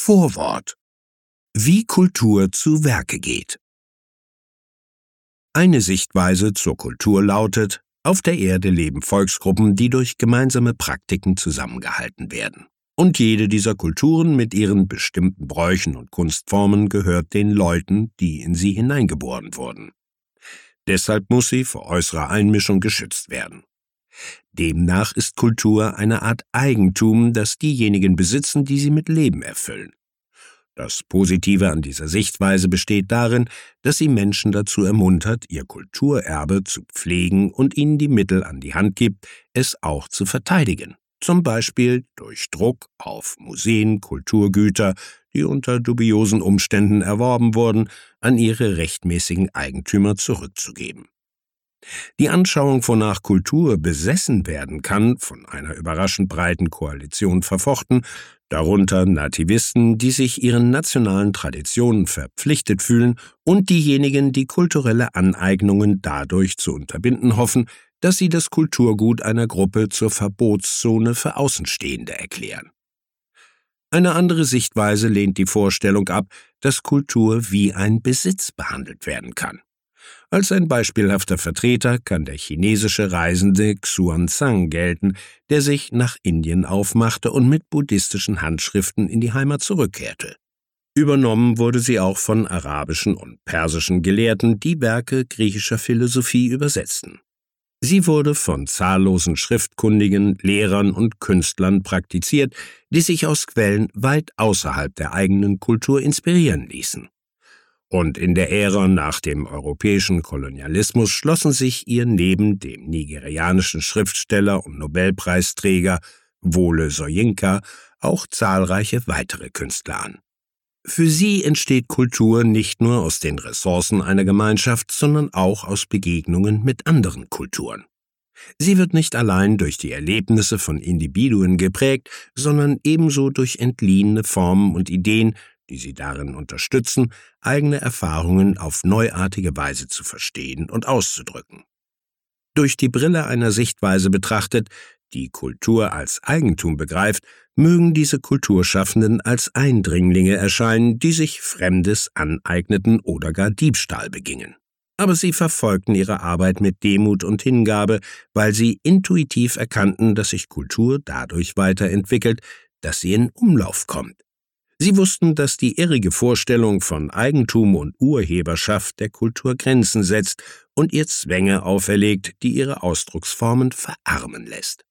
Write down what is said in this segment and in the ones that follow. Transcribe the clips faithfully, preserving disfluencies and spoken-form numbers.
Vorwort: Wie Kultur zu Werke geht. Eine Sichtweise zur Kultur lautet: Auf der Erde leben Volksgruppen, die durch gemeinsame Praktiken zusammengehalten werden. Und jede dieser Kulturen mit ihren bestimmten Bräuchen und Kunstformen gehört den Leuten, die in sie hineingeboren wurden. Deshalb muss sie vor äußerer Einmischung geschützt werden. Demnach ist Kultur eine Art Eigentum, das diejenigen besitzen, die sie mit Leben erfüllen. Das Positive an dieser Sichtweise besteht darin, dass sie Menschen dazu ermuntert, ihr Kulturerbe zu pflegen und ihnen die Mittel an die Hand gibt, es auch zu verteidigen. Zum Beispiel durch Druck auf Museen, Kulturgüter, die unter dubiosen Umständen erworben wurden, an ihre rechtmäßigen Eigentümer zurückzugeben. Die Anschauung, wonach Kultur besessen werden kann, von einer überraschend breiten Koalition verfochten, darunter Nativisten, die sich ihren nationalen Traditionen verpflichtet fühlen, und diejenigen, die kulturelle Aneignungen dadurch zu unterbinden hoffen, dass sie das Kulturgut einer Gruppe zur Verbotszone für Außenstehende erklären. Eine andere Sichtweise lehnt die Vorstellung ab, dass Kultur wie ein Besitz behandelt werden kann. Als ein beispielhafter Vertreter kann der chinesische Reisende Xuanzang gelten, der sich nach Indien aufmachte und mit buddhistischen Handschriften in die Heimat zurückkehrte. Übernommen wurde sie auch von arabischen und persischen Gelehrten, die Werke griechischer Philosophie übersetzten. Sie wurde von zahllosen Schriftkundigen, Lehrern und Künstlern praktiziert, die sich aus Quellen weit außerhalb der eigenen Kultur inspirieren ließen. Und in der Ära nach dem europäischen Kolonialismus schlossen sich ihr neben dem nigerianischen Schriftsteller und Nobelpreisträger Wole Soyinka auch zahlreiche weitere Künstler an. Für sie entsteht Kultur nicht nur aus den Ressourcen einer Gemeinschaft, sondern auch aus Begegnungen mit anderen Kulturen. Sie wird nicht allein durch die Erlebnisse von Individuen geprägt, sondern ebenso durch entliehene Formen und Ideen, die sie darin unterstützen, eigene Erfahrungen auf neuartige Weise zu verstehen und auszudrücken. Durch die Brille einer Sichtweise betrachtet, die Kultur als Eigentum begreift, mögen diese Kulturschaffenden als Eindringlinge erscheinen, die sich Fremdes aneigneten oder gar Diebstahl begingen. Aber sie verfolgten ihre Arbeit mit Demut und Hingabe, weil sie intuitiv erkannten, dass sich Kultur dadurch weiterentwickelt, dass sie in Umlauf kommt. Sie wussten, dass die irrige Vorstellung von Eigentum und Urheberschaft der Kultur Grenzen setzt und ihr Zwänge auferlegt, die ihre Ausdrucksformen verarmen lässt.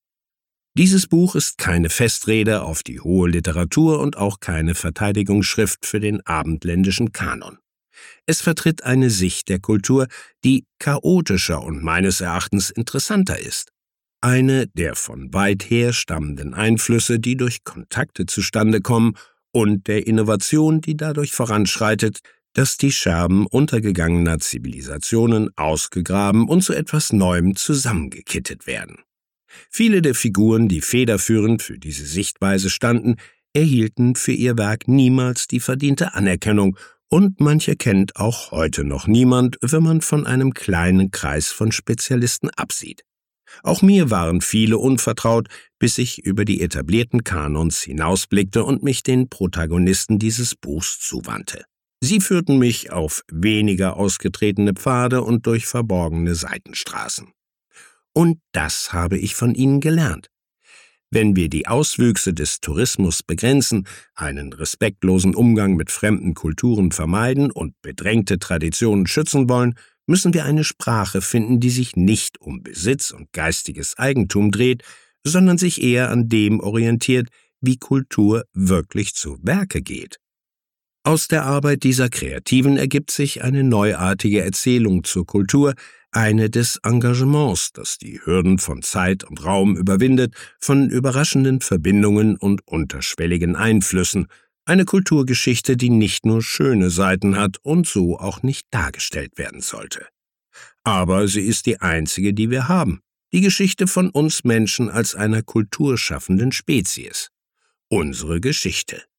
Dieses Buch ist keine Festrede auf die hohe Literatur und auch keine Verteidigungsschrift für den abendländischen Kanon. Es vertritt eine Sicht der Kultur, die chaotischer und meines Erachtens interessanter ist. Eine der von weit her stammenden Einflüsse, die durch Kontakte zustande kommen, und der Innovation, die dadurch voranschreitet, dass die Scherben untergegangener Zivilisationen ausgegraben und zu etwas Neuem zusammengekittet werden. Viele der Figuren, die federführend für diese Sichtweise standen, erhielten für ihr Werk niemals die verdiente Anerkennung, und manche kennt auch heute noch niemand, wenn man von einem kleinen Kreis von Spezialisten absieht. Auch mir waren viele unvertraut, bis ich über die etablierten Kanons hinausblickte und mich den Protagonisten dieses Buchs zuwandte. Sie führten mich auf weniger ausgetretene Pfade und durch verborgene Seitenstraßen. Und das habe ich von ihnen gelernt. Wenn wir die Auswüchse des Tourismus begrenzen, einen respektlosen Umgang mit fremden Kulturen vermeiden und bedrängte Traditionen schützen wollen, müssen wir eine Sprache finden, die sich nicht um Besitz und geistiges Eigentum dreht, sondern sich eher an dem orientiert, wie Kultur wirklich zu Werke geht. Aus der Arbeit dieser Kreativen ergibt sich eine neuartige Erzählung zur Kultur, eine des Engagements, das die Hürden von Zeit und Raum überwindet, von überraschenden Verbindungen und unterschwelligen Einflüssen, eine Kulturgeschichte, die nicht nur schöne Seiten hat und so auch nicht dargestellt werden sollte. Aber sie ist die einzige, die wir haben, die Geschichte von uns Menschen als einer kulturschaffenden Spezies. Unsere Geschichte.